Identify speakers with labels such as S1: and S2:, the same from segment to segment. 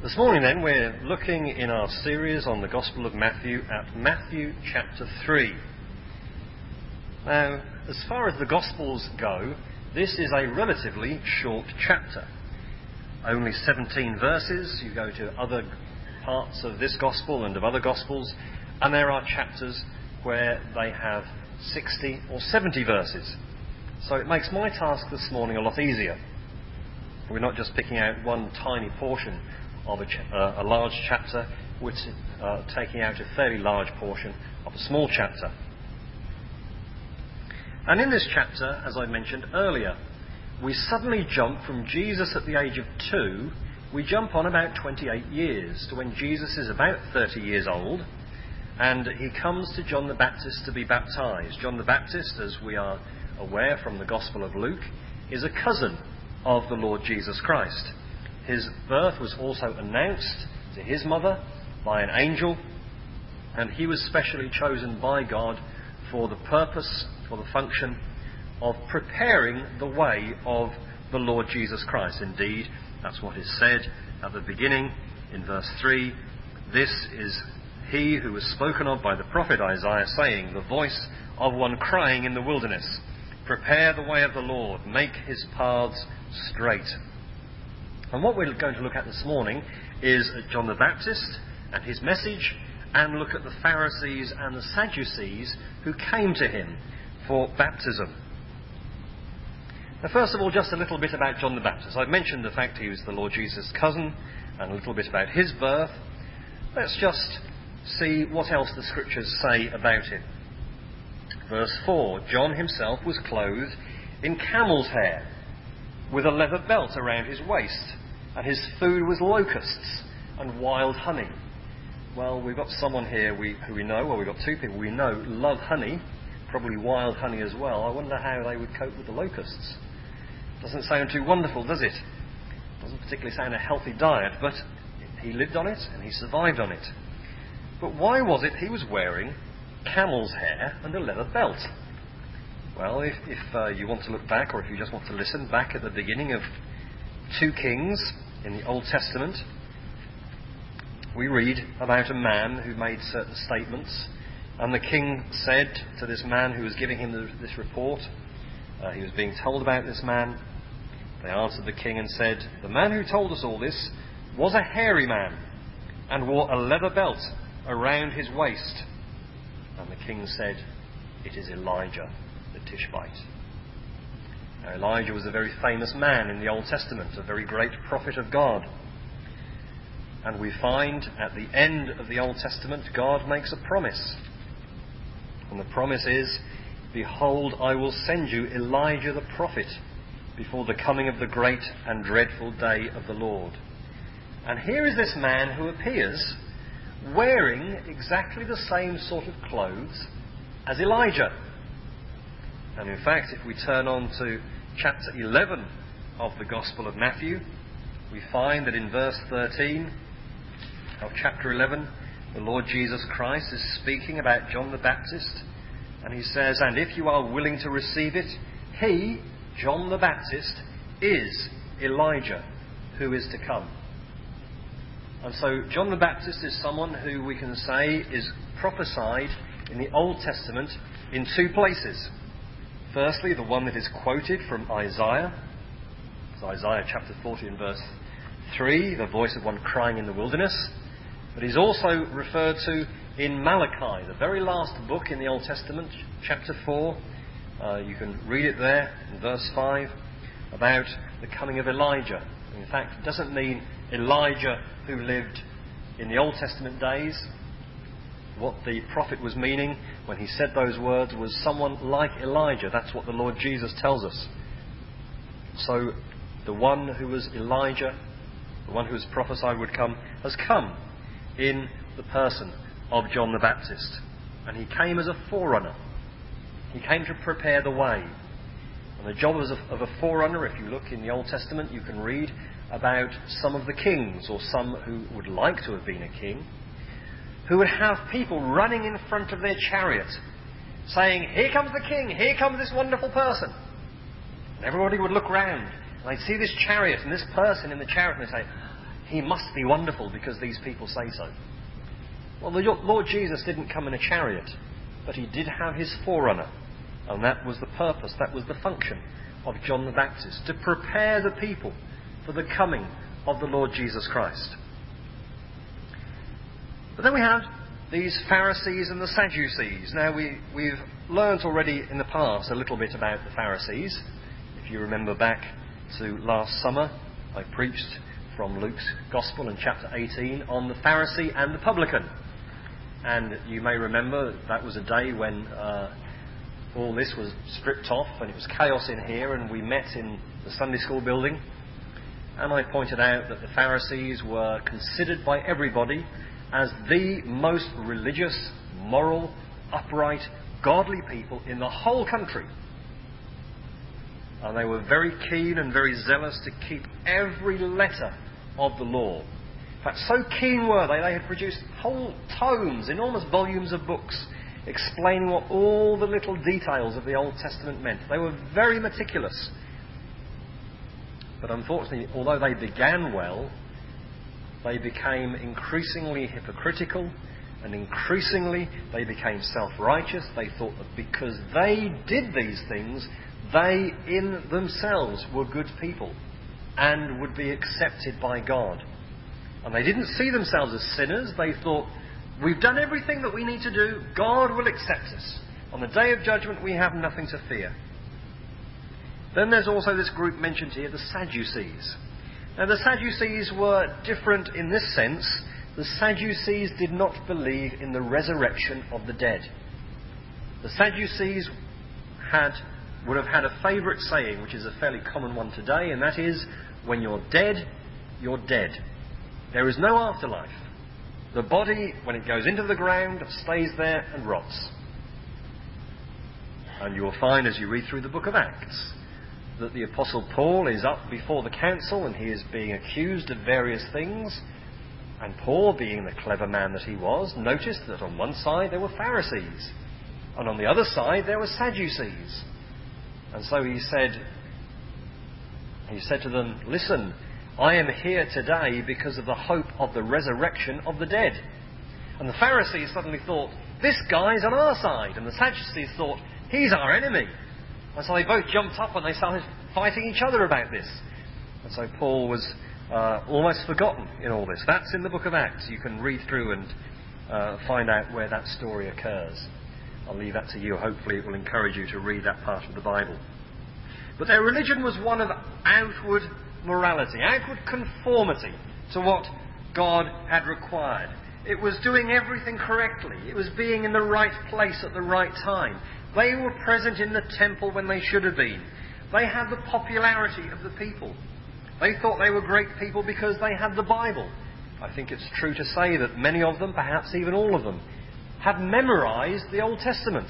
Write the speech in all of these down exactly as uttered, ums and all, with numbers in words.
S1: This morning then we're looking in our series on the Gospel of Matthew at Matthew chapter three. Now, as far as the Gospels go, this is a relatively short chapter. Only seventeen verses. You go to other parts of this Gospel and of other Gospels, and there are chapters where they have sixty or seventy verses. So it makes my task this morning a lot easier. We're not just picking out one tiny portion of a, ch- uh, a large chapter, which uh, taking out a fairly large portion of a small chapter. And in this chapter, as I mentioned earlier, we suddenly jump from Jesus at the age of two, we jump on about twenty-eight years to when Jesus is about thirty years old, and he comes to John the Baptist to be baptized. John the Baptist, as we are aware from the Gospel of Luke, is a cousin of the Lord Jesus Christ. His birth was also announced to his mother by an angel, and he was specially chosen by God for the purpose, for the function of preparing the way of the Lord Jesus Christ. Indeed, that's what is said at the beginning in verse three. This is he who was spoken of by the prophet Isaiah, saying, "The voice of one crying in the wilderness, prepare the way of the Lord, make his paths straight." And what we're going to look at this morning is John the Baptist and his message, and look at the Pharisees and the Sadducees who came to him for baptism. Now, first of all, just a little bit about John the Baptist. I've mentioned the fact he was the Lord Jesus' cousin, and a little bit about his birth. Let's just see what else the Scriptures say about him. Verse four, John himself was clothed in camel's hair, with a leather belt around his waist, and his food was locusts and wild honey. Well, we've got someone here we, who we know, well, we've got two people we know love honey, probably wild honey as well. I wonder how they would cope with the locusts. Doesn't sound too wonderful, does it? Doesn't particularly sound a healthy diet, but he lived on it and he survived on it. But why was it he was wearing camel's hair and a leather belt? Well, if, if uh, you want to look back, or if you just want to listen back at the beginning of two Kings in the Old Testament, we read about a man who made certain statements, and the king said to this man who was giving him the, this report, uh, he was being told about this man, they answered the king and said, "The man who told us all this was a hairy man, and wore a leather belt around his waist." And the king said, "It is Elijah the Tishbite." Now, Elijah was a very famous man in the Old Testament, a very great prophet of God. And we find at the end of the Old Testament, God makes a promise. And the promise is, "Behold, I will send you Elijah the prophet before the coming of the great and dreadful day of the Lord." And here is this man who appears wearing exactly the same sort of clothes as Elijah. And in fact, if we turn on to chapter eleven of the Gospel of Matthew, we find that in verse thirteen of chapter eleven, the Lord Jesus Christ is speaking about John the Baptist, and he says, "And if you are willing to receive it, he, John the Baptist, is Elijah who is to come." And so John the Baptist is someone who we can say is prophesied in the Old Testament in two places. Firstly, the one that is quoted from Isaiah. It's Isaiah chapter forty and verse three, the voice of one crying in the wilderness. But he's also referred to in Malachi, the very last book in the Old Testament, chapter four. Uh, you can read it there in verse five, about the coming of Elijah. In fact, it doesn't mean Elijah who lived in the Old Testament days. What the prophet was meaning when he said those words was someone like Elijah. That's what the Lord Jesus tells us. So the one who was Elijah, the one who was prophesied would come, has come in the person of John the Baptist. And he came as a forerunner. He came to prepare the way. And the job of a forerunner, if you look in the Old Testament, you can read about some of the kings, or some who would like to have been a king, who would have people running in front of their chariot, saying, "Here comes the king, here comes this wonderful person." And everybody would look round, and they'd see this chariot and this person in the chariot, and they'd say, He must be wonderful because these people say so. Well, the Lord Jesus didn't come in a chariot, but he did have his forerunner. And that was the purpose, that was the function of John the Baptist, to prepare the people for the coming of the Lord Jesus Christ. But then we have these Pharisees and the Sadducees. Now, we, we've learnt already in the past a little bit about the Pharisees. If you remember back to last summer, I preached from Luke's Gospel in chapter eighteen on the Pharisee and the publican. And you may remember that was a day when uh, all this was stripped off and it was chaos in here, and we met in the Sunday school building. And I pointed out that the Pharisees were considered by everybody as the most religious, moral, upright, godly people in the whole country. And they were very keen and very zealous to keep every letter of the law. In fact, so keen were they, they had produced whole tomes, enormous volumes of books, explaining what all the little details of the Old Testament meant. They were very meticulous. But unfortunately, although they began well, they became increasingly hypocritical, and increasingly they became self-righteous. They thought that because they did these things, they in themselves were good people and would be accepted by God. And they didn't see themselves as sinners. They thought, we've done everything that we need to do, God will accept us. On the day of judgment we have nothing to fear. Then there's also this group mentioned here, the Sadducees. Now the Sadducees were different in this sense. The Sadducees did not believe in the resurrection of the dead. The Sadducees had, would have had a favourite saying, which is a fairly common one today, and that is, when you're dead, you're dead. There is no afterlife. The body, when it goes into the ground, stays there and rots. And you will find as you read through the book of Acts that the Apostle Paul is up before the council and he is being accused of various things. And Paul, being the clever man that he was, noticed that on one side there were Pharisees and on the other side there were Sadducees. And so he said, he said to them, listen, I am here today because of the hope of the resurrection of the dead. And the Pharisees suddenly thought, this guy's on our side. And the Sadducees thought, he's our enemy. And so they both jumped up and they started fighting each other about this. And so Paul was uh, almost forgotten in all this. That's in the book of Acts. You can read through and uh, find out where that story occurs. I'll leave that to you. Hopefully it will encourage you to read that part of the Bible. But their religion was one of outward morality, outward conformity to what God had required. It was doing everything correctly. It was being in the right place at the right time. They were present in the temple when they should have been. They had the popularity of the people. They thought they were great people because they had the Bible. I think it's true to say that many of them, perhaps even all of them, had memorised the Old Testament.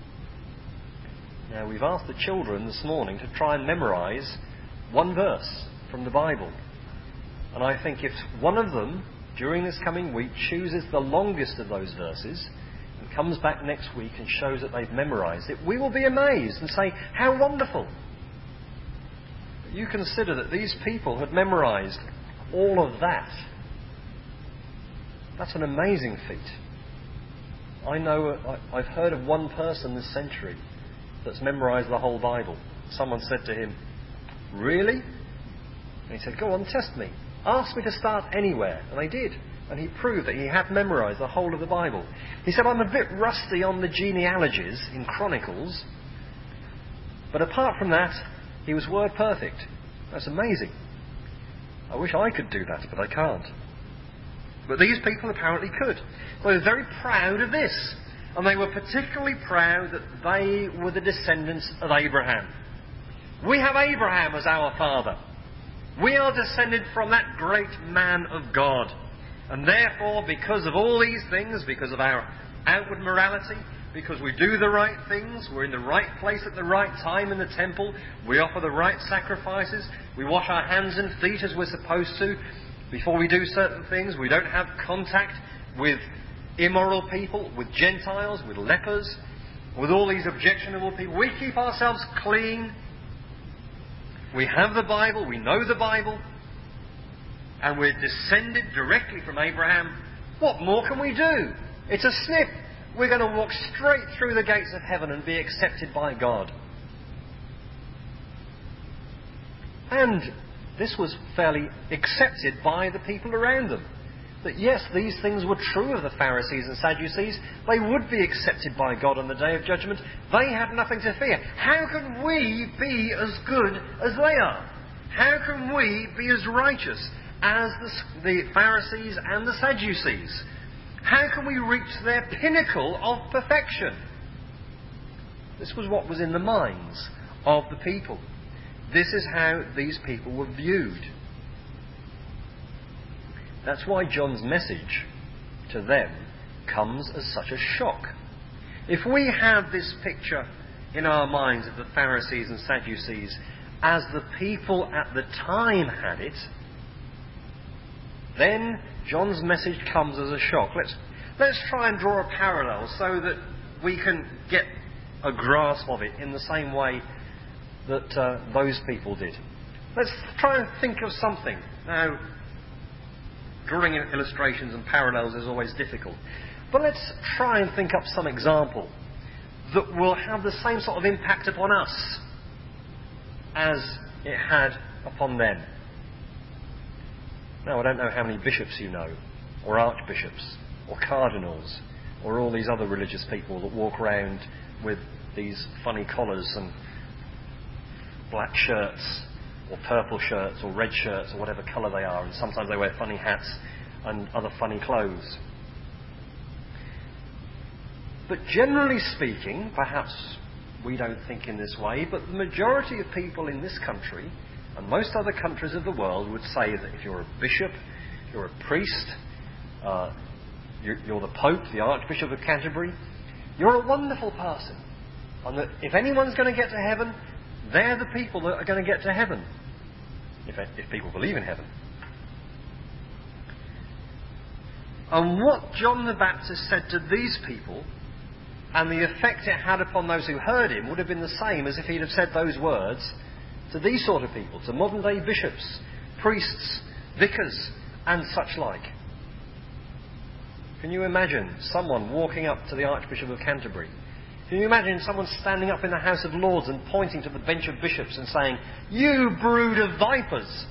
S1: Now, we've asked the children this morning to try and memorise one verse from the Bible. And I think if one of them, during this coming week, chooses the longest of those verses and comes back next week and shows that they've memorised it, we will be amazed and say, how wonderful. But you consider that these people had memorised all of that. That's an amazing feat. I know, I've heard of one person this century that's memorised the whole Bible. Someone said to him, really? And he said, go on, test me. Ask me to start anywhere. And I did. And he proved that he had memorised the whole of the Bible. He said, I'm a bit rusty on the genealogies in Chronicles, but apart from that, he was word perfect. That's amazing. I wish I could do that, but I can't. But these people apparently could. They were very proud of this. And they were particularly proud that they were the descendants of Abraham. We have Abraham as our father. We are descended from that great man of God. And therefore, because of all these things, because of our outward morality, because we do the right things, we're in the right place at the right time in the temple, we offer the right sacrifices, we wash our hands and feet as we're supposed to, before we do certain things, we don't have contact with immoral people, with Gentiles, with lepers, with all these objectionable people. We keep ourselves clean. We have the Bible, we know the Bible, and we're descended directly from Abraham, what more can we do? It's a snip. We're going to walk straight through the gates of heaven and be accepted by God. And this was fairly accepted by the people around them. That yes, these things were true of the Pharisees and Sadducees. They would be accepted by God on the day of judgment. They had nothing to fear. How can we be as good as they are? How can we be as righteous as the, the Pharisees and the Sadducees? How can we reach their pinnacle of perfection? This was what was in the minds of the people. This is how these people were viewed. That's why John's message to them comes as such a shock. If we have this picture in our minds of the Pharisees and Sadducees as the people at the time had it, then John's message comes as a shock. Let's, let's try and draw a parallel so that we can get a grasp of it in the same way that uh, those people did. Let's try and think of something. Now, drawing illustrations and parallels is always difficult. But let's try and think up some example that will have the same sort of impact upon us as it had upon them. Now, I don't know how many bishops you know, or archbishops, or cardinals, or all these other religious people that walk around with these funny collars and black shirts, or purple shirts, or red shirts, or whatever colour they are, and sometimes they wear funny hats and other funny clothes. But generally speaking, perhaps we don't think in this way, but the majority of people in this country and most other countries of the world would say that if you're a bishop, you're a priest, uh, you're, you're the Pope, the Archbishop of Canterbury, you're a wonderful person. And that if anyone's going to get to heaven, they're the people that are going to get to heaven. If, if people believe in heaven. And what John the Baptist said to these people, and the effect it had upon those who heard him, would have been the same as if he'd have said those words to these sort of people, to modern day bishops, priests, vicars, and such like. Can you imagine someone walking up to the Archbishop of Canterbury? Can you imagine someone standing up in the House of Lords and pointing to the bench of bishops and saying, "You brood of vipers"?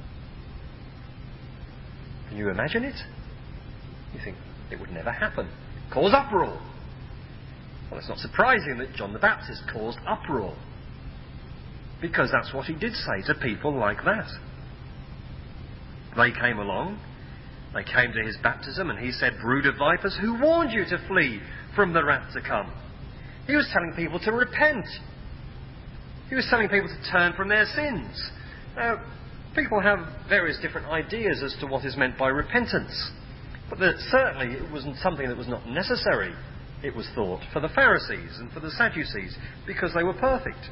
S1: Can you imagine it? You think it would never happen. Cause uproar. Well, it's not surprising that John the Baptist caused uproar, because that's what he did say to people like that. They came along, they came to his baptism, and he said, "Brood of vipers, who warned you to flee from the wrath to come?" He was telling people to repent. He was telling people to turn from their sins. Now, people have various different ideas as to what is meant by repentance. But that certainly it wasn't something that was not necessary, it was thought, for the Pharisees and for the Sadducees, because they were perfect.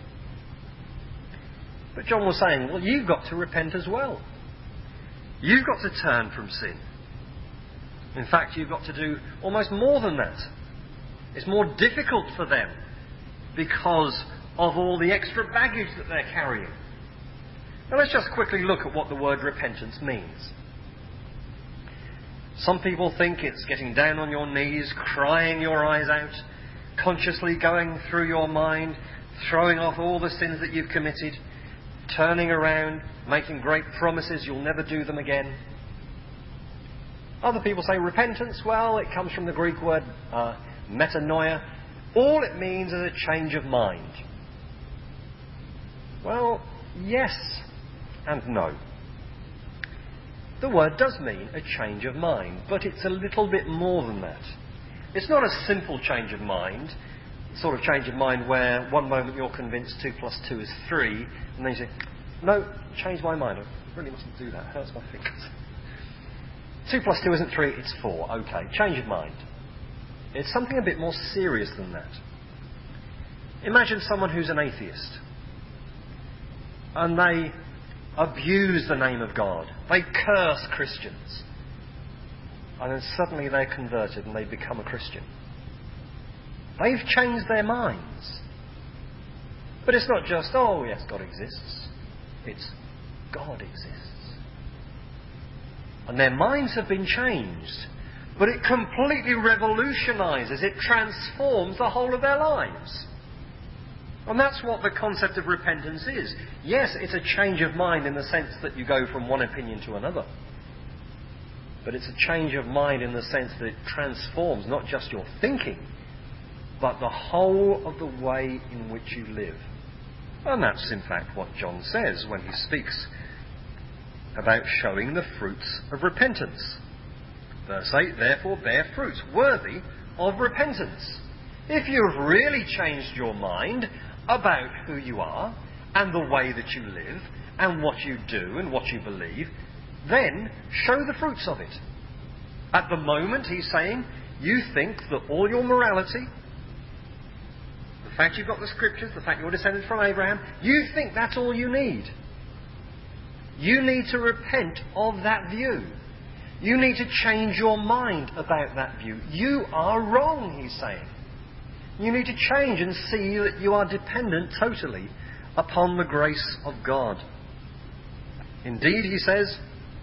S1: But John was saying, well, you've got to repent as well. You've got to turn from sin. In fact, you've got to do almost more than that. It's more difficult for them because of all the extra baggage that they're carrying. Now let's just quickly look at what the word repentance means. Some people think it's getting down on your knees, crying your eyes out, consciously going through your mind, throwing off all the sins that you've committed, turning around, making great promises you'll never do them again. Other people say repentance, well, it comes from the Greek word uh, metanoia. All it means is a change of mind. Well, yes and no. The word does mean a change of mind, but it's a little bit more than that. It's not a simple change of mind, the sort of change of mind where one moment you're convinced two plus two is three, and then you say, no, change my mind. I really mustn't do that. It hurts my fingers. Two plus two isn't three, it's four. Okay, change of mind. It's something a bit more serious than that. Imagine someone who's an atheist, and they abuse the name of God. They curse Christians. And then suddenly they're converted and they become a Christian. They've changed their minds. But it's not just, oh yes, God exists. It's God exists. and their minds have been changed, but it completely revolutionises, it transforms the whole of their lives. And that's what the concept of repentance is. Yes, it's a change of mind in the sense that you go from one opinion to another. But it's a change of mind in the sense that it transforms not just your thinking, but the whole of the way in which you live. And that's in fact what John says when he speaks about showing the fruits of repentance. Verse eight, therefore bear fruits worthy of repentance. If you've really changed your mind about who you are and the way that you live and what you do and what you believe, then show the fruits of it. At the moment, he's saying, you think that all your morality, the fact you've got the scriptures, the fact you're descended from Abraham, you think that's all you need. You need to repent of that view. You need to change your mind about that view. You are wrong, he's saying. You need to change and see that you are dependent totally upon the grace of God. Indeed, he says,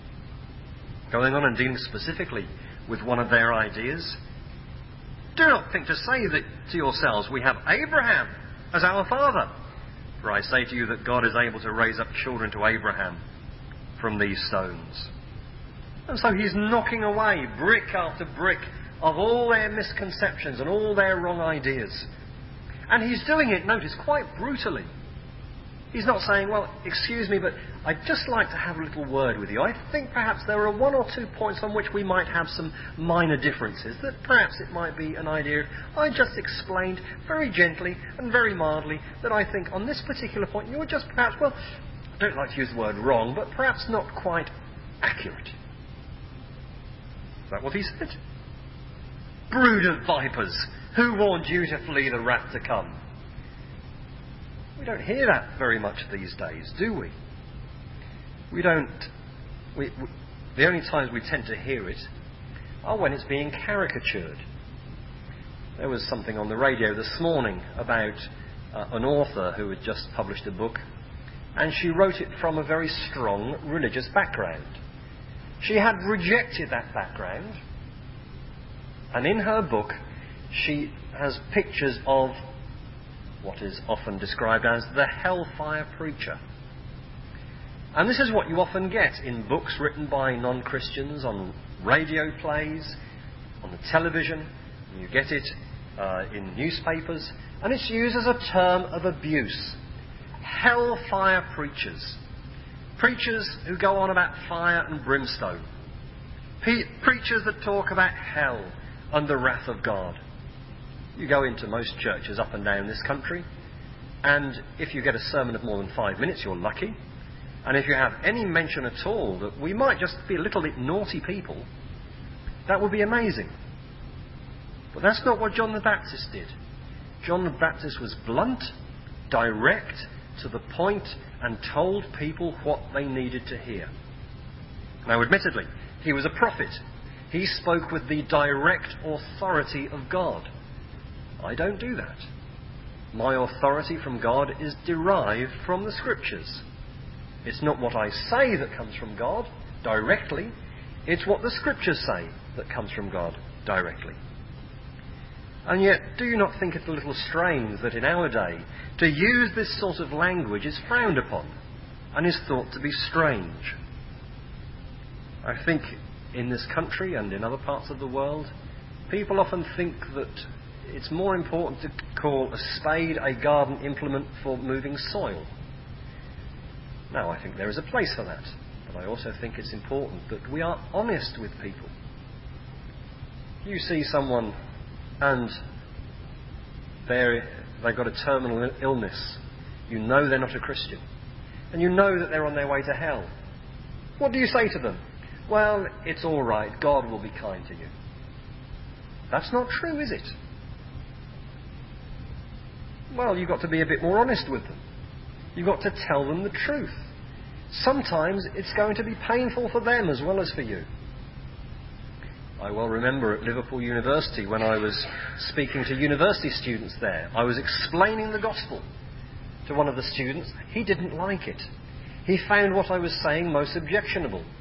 S1: going on and dealing specifically with one of their ideas, do not think to say that to yourselves, we have Abraham as our father. For I say to you that God is able to raise up children to Abraham from these stones. And so he's knocking away brick after brick of all their misconceptions and all their wrong ideas. And he's doing it, notice, quite brutally. He's not saying, well, excuse me, but I'd just like to have a little word with you. I think perhaps there are one or two points on which we might have some minor differences, that perhaps it might be an idea I just explained very gently and very mildly that I think on this particular point you're just perhaps, well, I don't like to use the word wrong, but perhaps not quite accurate. Is that what he said? Brood of vipers, who warned you to flee the wrath to come? We don't hear that very much these days, do we? We don't. We, we, the only times we tend to hear it are when it's being caricatured. There was something on the radio this morning about uh, an author who had just published a book, and she wrote it from a very strong religious background. She had rejected that background, and in her book she has pictures of what is often described as the hellfire preacher. And this is what you often get in books written by non-Christians, on radio plays, on the television. You get it uh, in newspapers, and it's used as a term of abuse. Hellfire preachers. Preachers who go on about fire and brimstone. Pe- preachers that talk about hell and the wrath of God. You go into most churches up and down this country, and if you get a sermon of more than five minutes, you're lucky. And if you have any mention at all that we might just be a little bit naughty people, that would be amazing. But that's not what John the Baptist did. John the Baptist was blunt, direct, to the point, and told people what they needed to hear. Now, admittedly, he was a prophet. He spoke with the direct authority of God. I don't do that. My authority from God is derived from the Scriptures. It's not what I say that comes from God directly. It's what the Scriptures say that comes from God directly. And yet, do you not think it a little strange that in our day, to use this sort of language is frowned upon and is thought to be strange? I think in this country and in other parts of the world, people often think that it's more important to call a spade a garden implement for moving soil. Now, I think there is a place for that, but I also think it's important that we are honest with people. You see someone and they've got a terminal illness. You know they're not a Christian, and you know that they're on their way to hell. What do you say to them? Well, it's all right. God will be kind to you. That's not true, is it? Well, you've got to be a bit more honest with them. You've got to tell them the truth. Sometimes it's going to be painful for them as well as for you. I well remember at Liverpool University when I was speaking to university students there, I was explaining the gospel to one of the students. He didn't like it. He found what I was saying most objectionable.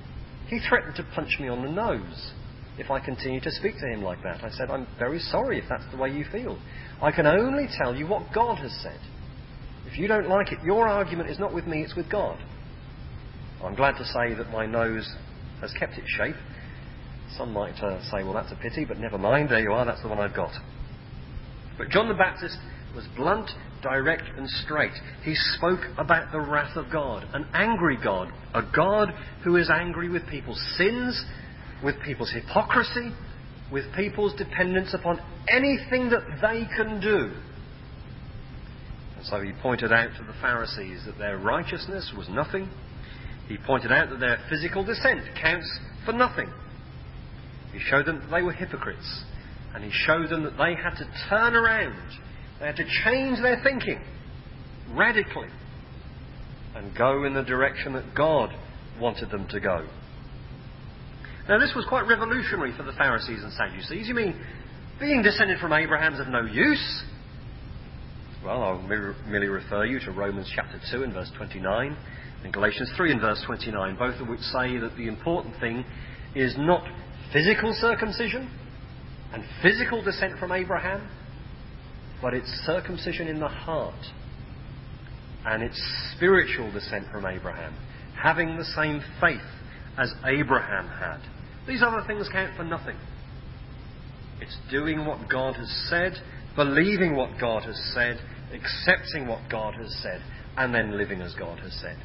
S1: He threatened to punch me on the nose if I continued to speak to him like that. I said, I'm very sorry if that's the way you feel. I can only tell you what God has said. If you don't like it, your argument is not with me, it's with God. I'm glad to say that my nose has kept its shape. Some might uh, say, well, that's a pity, but never mind, there you are, that's the one I've got. But John the Baptist was blunt, direct and straight. He spoke about the wrath of God, an angry God, a God who is angry with people's sins, with people's hypocrisy, with people's dependence upon anything that they can do. And so he pointed out to the Pharisees that their righteousness was nothing. He pointed out that their physical descent counts for nothing. He showed them that they were hypocrites. And he showed them that they had to turn around. They had to change their thinking radically and go in the direction that God wanted them to go. Now, this was quite revolutionary for the Pharisees and Sadducees. You mean being descended from Abraham is of no use? Well, I'll merely refer you to Romans chapter two and verse twenty-nine and Galatians three and verse twenty-nine, both of which say that the important thing is not physical circumcision and physical descent from Abraham, but it's circumcision in the heart and it's spiritual descent from Abraham, having the same faith as Abraham had. These other things count for nothing. It's doing what God has said, believing what God has said, accepting what God has said, and then living as God has said.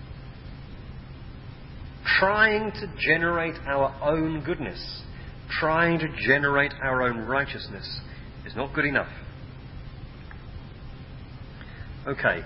S1: Trying to generate our own goodness, trying to generate our own righteousness is not good enough. Okay.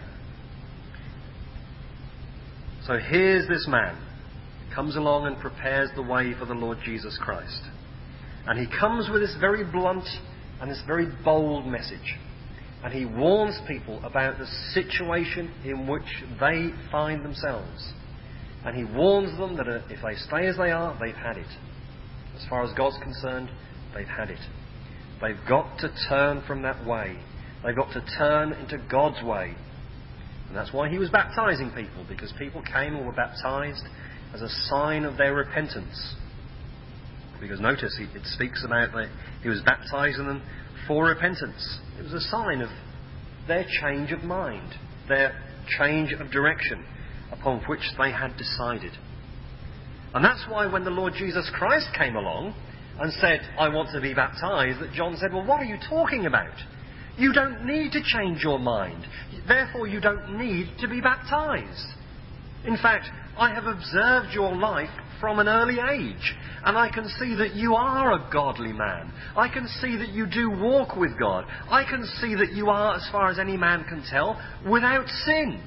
S1: So here's this man. Comes along and prepares the way for the Lord Jesus Christ. And he comes with this very blunt and this very bold message. And he warns people about the situation in which they find themselves. And he warns them that if they stay as they are, they've had it. As far as God's concerned, they've had it. They've got to turn from that way. They've got to turn into God's way. And that's why he was baptizing people, because people came and were baptized as a sign of their repentance. Because notice, it speaks about that he was baptizing them for repentance. It was a sign of their change of mind, their change of direction upon which they had decided. And that's why when the Lord Jesus Christ came along and said, I want to be baptized, that John said, well, what are you talking about? You don't need to change your mind. Therefore, you don't need to be baptized. In fact, I have observed your life from an early age, and I can see that you are a godly man. I can see that you do walk with God. I can see that you are, as far as any man can tell, without sin.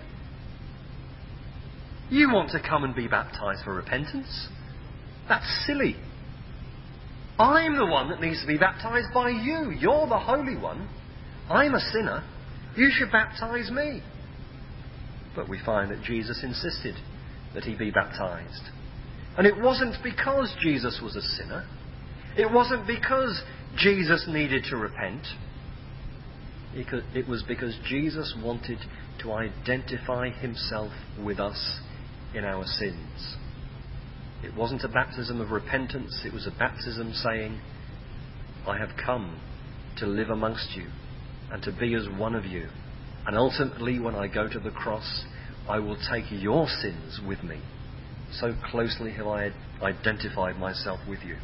S1: You want to come and be baptized for repentance? That's silly. I'm the one that needs to be baptized by you. You're the Holy One. I'm a sinner. You should baptize me. But we find that Jesus insisted that he be baptized. And it wasn't because Jesus was a sinner. It wasn't because Jesus needed to repent. It was because Jesus wanted to identify himself with us in our sins. It wasn't a baptism of repentance. It was a baptism saying, I have come to live amongst you and to be as one of you. And ultimately, when I go to the cross, I will take your sins with me. So closely have I identified myself with you.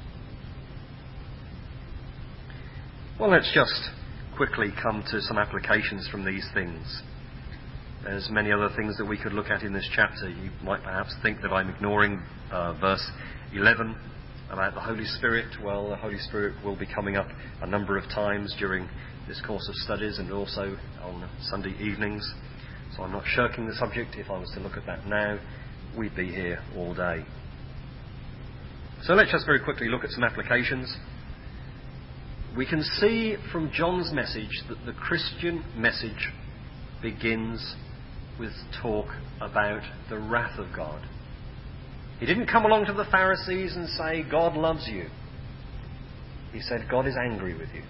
S1: Well, let's just quickly come to some applications from these things. There's many other things that we could look at in this chapter. You might perhaps think that I'm ignoring uh, verse eleven about the Holy Spirit. Well, the Holy Spirit will be coming up a number of times during this course of studies and also on Sunday evenings. So I'm not shirking the subject. If I was to look at that now, we'd be here all day. So let's just very quickly look at some applications. We can see from John's message that the Christian message begins with talk about the wrath of God. He didn't come along to the Pharisees and say, God loves you. He said, God is angry with you.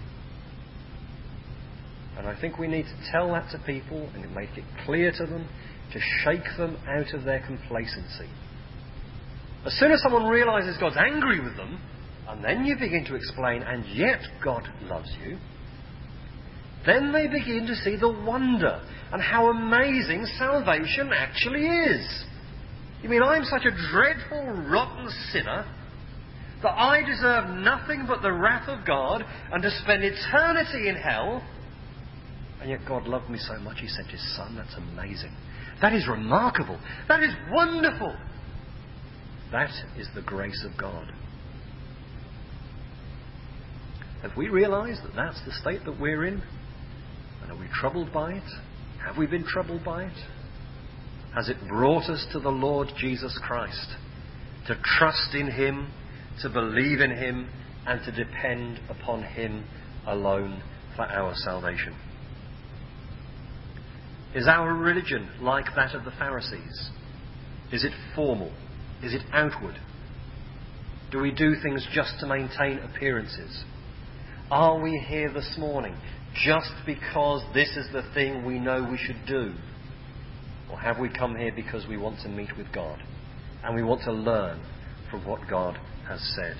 S1: And I think we need to tell that to people and make it clear to them, to shake them out of their complacency. As soon as someone realises God's angry with them, and then you begin to explain, and yet God loves you, then they begin to see the wonder and how amazing salvation actually is. You mean I'm such a dreadful, rotten sinner that I deserve nothing but the wrath of God and to spend eternity in hell? And yet God loved me so much He sent His Son. That's amazing. That is remarkable. That is wonderful. That is the grace of God. Have we realised that that's the state that we're in? And are we troubled by it? Have we been troubled by it? Has it brought us to the Lord Jesus Christ, to trust in Him, to believe in Him, and to depend upon Him alone for our salvation? Is our religion like that of the Pharisees? Is it formal? Is it outward? Do we do things just to maintain appearances? Are we here this morning just because this is the thing we know we should do? Or have we come here because we want to meet with God and we want to learn from what God has said?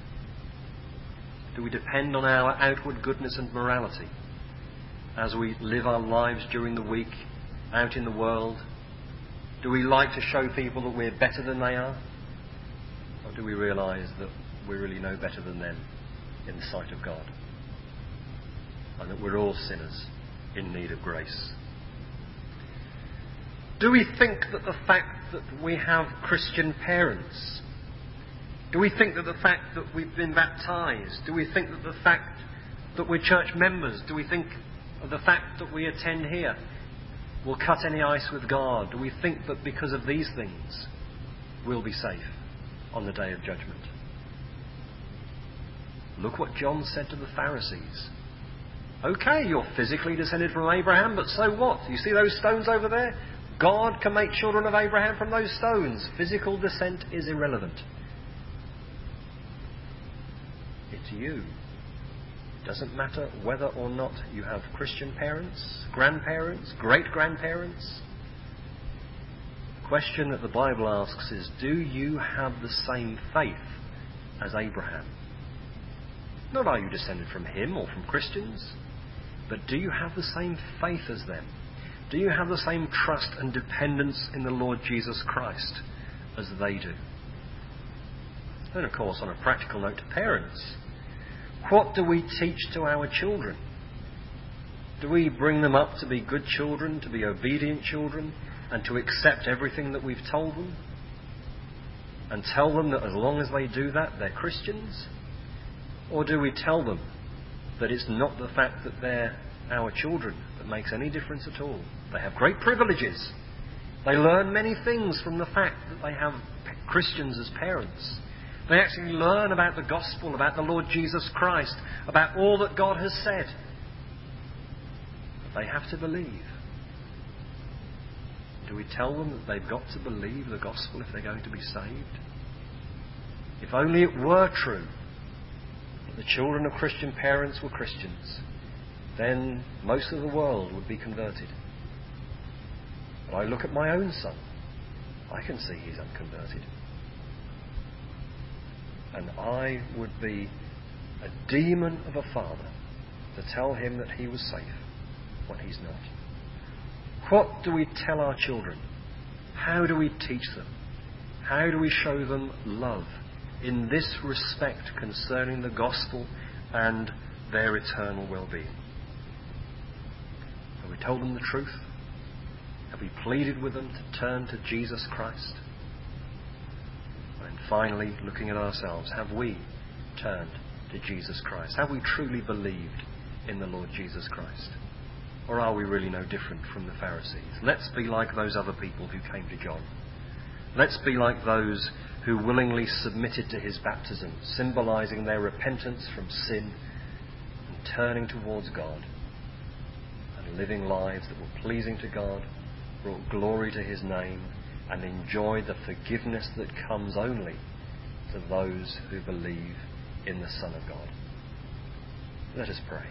S1: Do we depend on our outward goodness and morality as we live our lives during the week out in the world? Do we like to show people that we're better than they are? Or do we realise that we're really no better than them in the sight of God? And that we're all sinners in need of grace? Do we think that the fact that we have Christian parents, do we think that the fact that we've been baptised, do we think that the fact that we're church members, do we think of the fact that we attend here will cut any ice with God? Do we think that because of these things we'll be safe on the day of judgment? Look what John said to the Pharisees. Okay, you're physically descended from Abraham, but so what? You see those stones over there? God can make children of Abraham from those stones. Physical descent is irrelevant. It's you. It doesn't matter whether or not you have Christian parents, grandparents, great-grandparents. The question that the Bible asks is, do you have the same faith as Abraham? Not are you descended from him or from Christians, but do you have the same faith as them? Do you have the same trust and dependence in the Lord Jesus Christ as they do? And of course, on a practical note to parents, what do we teach to our children? Do we bring them up to be good children, to be obedient children, and to accept everything that we've told them? And tell them that as long as they do that, they're Christians? Or do we tell them that it's not the fact that they're our children that makes any difference at all? They have great privileges. They learn many things from the fact that they have Christians as parents. They actually learn about the gospel, about the Lord Jesus Christ, about all that God has said. But they have to believe. Do we tell them that they've got to believe the gospel if they're going to be saved? If only it were true that the children of Christian parents were Christians, then most of the world would be converted. But I look at my own son. I can see he's unconverted. And I would be a demon of a father to tell him that he was safe when he's not. What do we tell our children? How do we teach them? How do we show them love in this respect concerning the gospel and their eternal well-being? Have we told them the truth? Have we pleaded with them to turn to Jesus Christ? And finally, looking at ourselves, have we turned to Jesus Christ? Have we truly believed in the Lord Jesus Christ? Or are we really no different from the Pharisees? Let's be like those other people who came to John. Let's be like those who willingly submitted to his baptism, symbolising their repentance from sin and turning towards God, and living lives that were pleasing to God, brought glory to his name, and enjoyed the forgiveness that comes only to those who believe in the Son of God. Let us pray.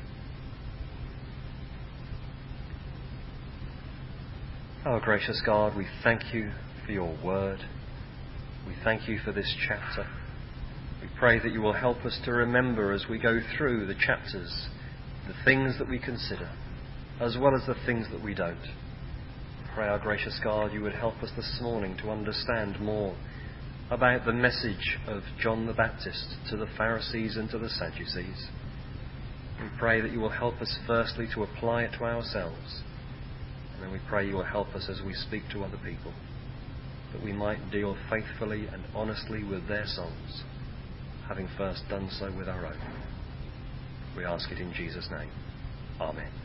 S1: Oh, gracious God, we thank you for your word. We thank you for this chapter. We pray that you will help us to remember as we go through the chapters the things that we consider, as well as the things that we don't. Pray, our gracious God, you would help us this morning to understand more about the message of John the Baptist to the Pharisees and to the Sadducees. We pray that you will help us firstly to apply it to ourselves, and then we pray you will help us as we speak to other people, that we might deal faithfully and honestly with their souls, having first done so with our own. We ask it in Jesus' name. Amen.